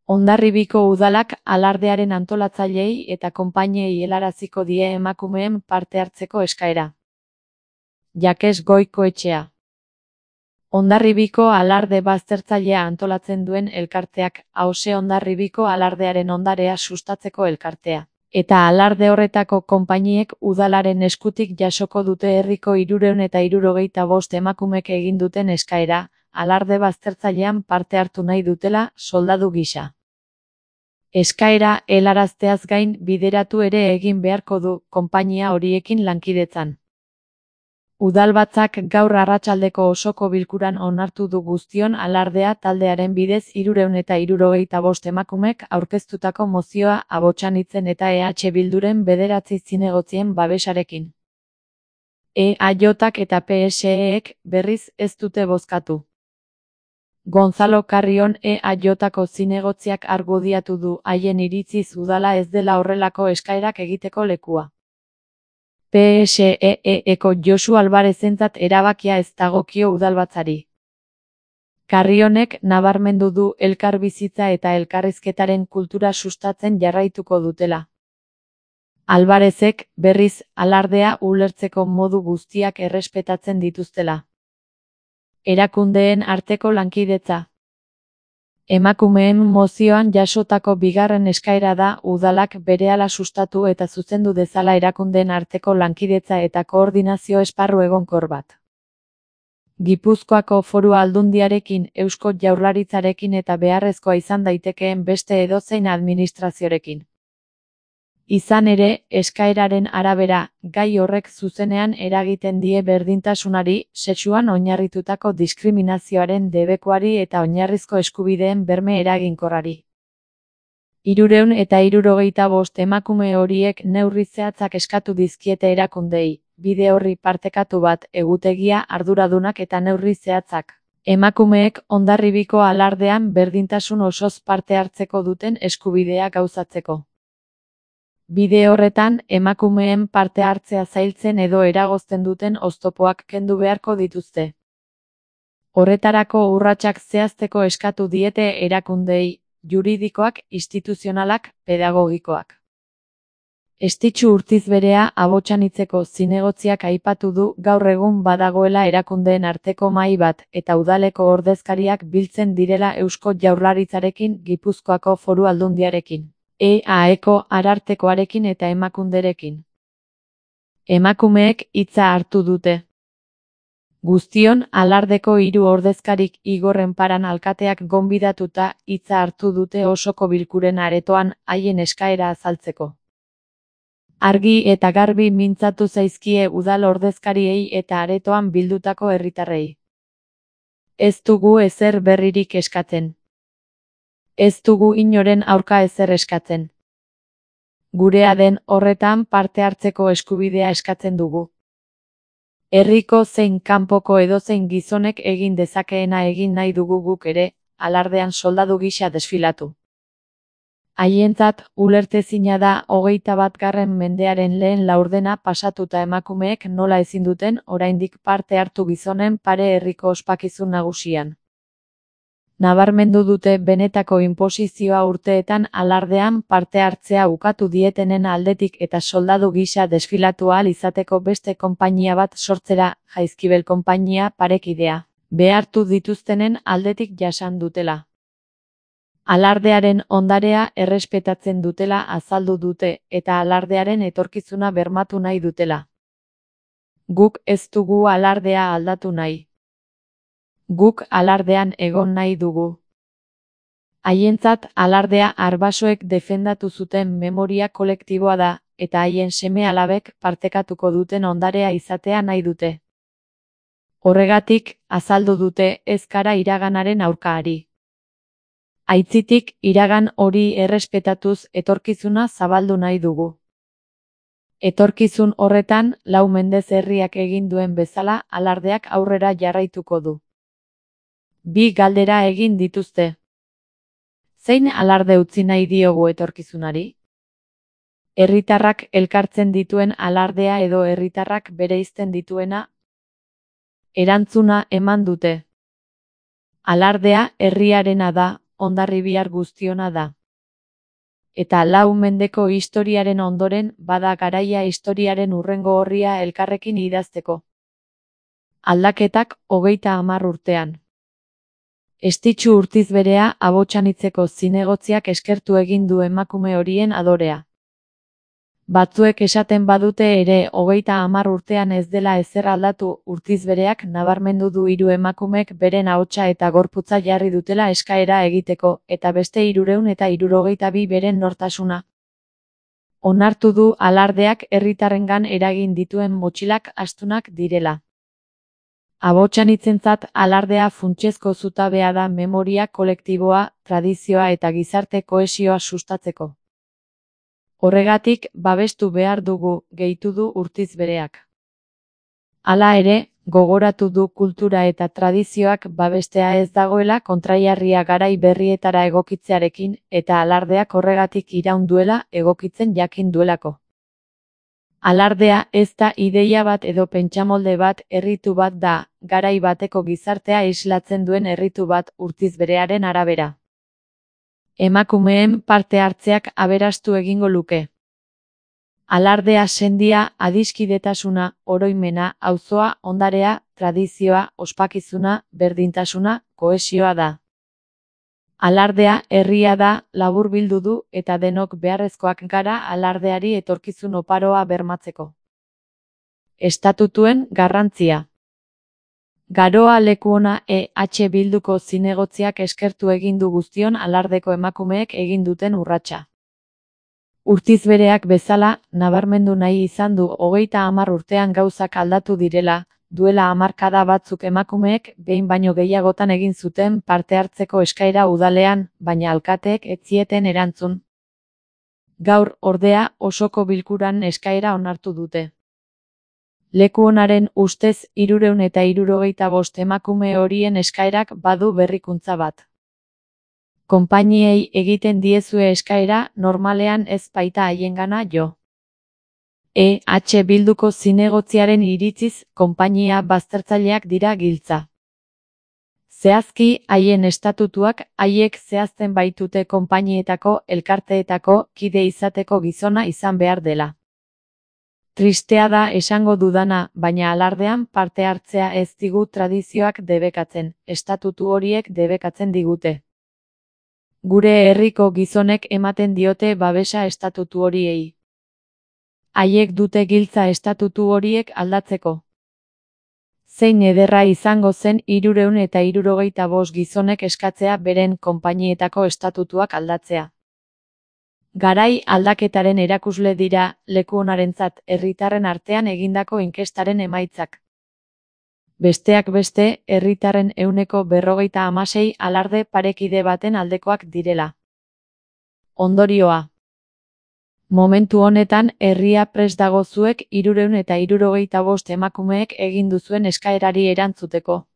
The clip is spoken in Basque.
Hondarribiko udalak alardearen antolatzaileei eta konpainiei helaraziko die emakumeen parte hartzeko eskaera. Jakes Goikoetxea. Hondarribiko alarde baztertzailea antolatzen duen elkarteak, Hause Hondarribiko alardearen ondarea sustatzeko elkartea. Eta alarde konpainiek udalaren eskutik jasoko dute herriko 375 emakumek egin duten eskaera, alarde baztertzailean parte hartu nahi dutela, soldadu gisa. Eskaera helarazteaz gain bideratu ere egin beharko du, konpainia horiekin lankidetzan. Udalbatzak gaur arratsaldeko osoko bilkuran onartu du guztion alardea taldearen bidez 375 emakumek aurkeztutako mozioa Abotxanitzen eta EH Bilduren 9 zinegotzien babesarekin. EAJak eta PSEek berriz ez dute bozkatu. Gonzalo Carrion EAJko zinegotziak argudiatu du haien iritziz udala ez dela horrelako eskaerak egiteko lekua. PSEeko Josu Albarezentzat erabakia ez dagokio udalbatzari. Carrionek nabarmendu du elkarbizitza eta elkarrizketaren kultura sustatzen jarraituko dutela. Albarezek, berriz, alardea ulertzeko modu guztiak errespetatzen dituztela. Erakundeen arteko lankidetza. Emakumeen mozioan jasotako bigarren eskaera da udalak berehala sustatu eta zuzendu dezala erakundeen arteko lankidetza eta koordinazio esparru egonkor bat. Gipuzkoako Foru Aldundiarekin, Eusko Jaurlaritzarekin eta beharrezkoa izan daitekeen beste edozein administraziorekin. Izan ere, eskaeraren arabera, gai horrek zuzenean eragiten die berdintasunari, sexuan oinarritutako diskriminazioaren debekuari eta oinarrizko eskubideen berme eraginkorrari. 375 emakume horiek neurri zehatzak eskatu dizkiete erakundei, bide horri partekatu bat, egutegia, arduradunak eta neurri zehatzak. Emakumeek Hondarribiko alardean berdintasun osoz parte hartzeko duten eskubidea gauzatzeko. Bide horretan, emakumeen parte hartzea zailtzen edo eragozten duten oztopoak kendu beharko dituzte. Horretarako urratsak zehazteko eskatu diete erakundei, juridikoak, instituzionalak, pedagogikoak. Estitxu Urtizberea Abotxanitzeko zinegotziak aipatu du gaur egun badagoela erakundeen arteko mahai bat eta udaleko ordezkariak biltzen direla Eusko Jaurlaritzarekin, Gipuzkoako Foru Aldundiarekin. EAeko arartekoarekin eta emakunderekin. Emakumeek hitza hartu dute. Guztion alardeko 3 ordezkarik Igor Enparan alkateak gonbidatuta hitza hartu dute osoko bilkuren aretoan haien eskaera azaltzeko. Argi eta garbi mintzatu zaizkie udal ordezkariei eta aretoan bildutako herritarrei. Ez dugu ezer berririk eskatzen. Ez dugu inoren aurka ezer eskatzen. Gurea den horretan parte hartzeko eskubidea eskatzen dugu. Herriko zein kanpoko edozein gizonek egin dezakeena egin nahi dugu guk ere, alardean soldadu gisa desfilatu. Haientzat, ulertezina da 21. mendearen lehen laurdena pasatuta emakumeek nola ezin duten oraindik parte hartu gizonen pare herriko ospakizun nagusian. Nabarmendu dute benetako inposizioa urteetan alardean parte hartzea ukatu dietenen aldetik eta soldadu gisa desfilatu ahal izateko beste konpainia bat sortzera, Jaizkibel konpainia parekidea, behartu dituztenen aldetik jasan dutela. Alardearen ondarea errespetatzen dutela azaldu dute eta alardearen etorkizuna bermatu nahi dutela. Guk ez dugu alardea aldatu nahi. Guk alardean egon nahi dugu. Haientzat alardea arbasoek defendatu zuten memoria kolektiboa da, eta haien seme-alabek partekatuko duten ondarea izatea nahi dute. Horregatik, azaldu dute ez gara iraganaren aurka ari. Aitzitik, iragan hori errespetatuz etorkizuna zabaldu nahi dugu. Etorkizun horretan, Lau Mendez herriak egin duen bezala alardeak aurrera jarraituko du. 2 galdera egin dituzte. Zein alarde utzi nahi diogu etorkizunari? Herritarrak elkartzen dituen alardea edo herritarrak bereizten dituena? Erantzuna eman dute. Alardea herriarena da, Hondarribiar guztiona da. Eta 4 mendeko historiaren ondoren bada garaia historiaren hurrengo orria elkarrekin idazteko. Aldaketak 30 urtean. Estitxu Urtizberea Abotsanitzeko zinegotziak eskertu egin du emakume horien adorea. Batzuek esaten badute ere 30 urtean ez dela ezer aldatu, Urtizbereak nabarmendu du 3 emakumek beren ahotsa eta gorputza jarri dutela eskaera egiteko, eta beste 362 beren nortasuna. Onartu du alardeak herritarrengan eragin dituen motxilak astunak direla. Abotsanitzentzat alardea funtsezko zutabea da memoria kolektiboa, tradizioa eta gizarte kohesioa sustatzeko. Horregatik, babestu behar dugu, gehitu du Urtizbereak. Hala ere, gogoratu du kultura eta tradizioak babestea ez dagoela kontrajarria garai berrietara egokitzearekin, eta alardeak horregatik iraun duela egokitzen jakin duelako. Alardea ez da ideia bat edo pentsamolde bat, erritu bat da, garai bateko gizartea islatzen duen erritu bat Urtizberearen arabera. Emakumeen parte hartzeak aberastu egingo luke. Alardea sendia, adiskidetasuna, oroimena, auzoa, ondarea, tradizioa, ospakizuna, berdintasuna, kohesioa da. Alardea herria da, laburbildu du, eta denok beharrezkoak gara alardeari etorkizun oparoa bermatzeko. Estatutuen garrantzia. Garoa Lekuona Bilduko zinegotziak eskertu egin du guztion alardeko emakumeek egin duten urratsa. Urtizbereak bezala, nabarmendu nahi izan du 30 urtean gauzak aldatu direla, duela hamarkada batzuk emakumeek behin baino gehiagotan egin zuten parte hartzeko eskaera udalean, baina alkateek ez zieten erantzun. Gaur, ordea, osoko bilkuran eskaera onartu dute. Lekuonaren ustez 365 emakume horien eskaerak badu berrikuntza bat. Konpainiei egiten diezue eskaera, normalean ez baita haiengana jo. Bilduko zinegotziaren iritziz, konpainia baztertzaileak dira giltza. Zehazki, haien estatutuak, haiek zehazten baitute konpainietako, elkarteetako, kide izateko gizona izan behar dela. Tristea da esango dudana, baina alardean parte hartzea ez digu tradizioak debekatzen, estatutu horiek debekatzen digute. Gure herriko gizonek ematen diote babesa estatutu horiei. Haiek dute giltza estatutu horiek aldatzeko. Zein ederra izango zen 365 gizonek eskatzea beren konpainietako estatutuak aldatzea. Garai aldaketaren erakusle dira, Lekuonarentzat, herritarren artean egindako inkestaren emaitzak. Besteak beste, herritarren 56% alarde parekide baten aldekoak direla. Ondorioa. Momentu honetan, herria prest dago zuek 365 emakumeek egin duzuen eskaerari erantzuteko.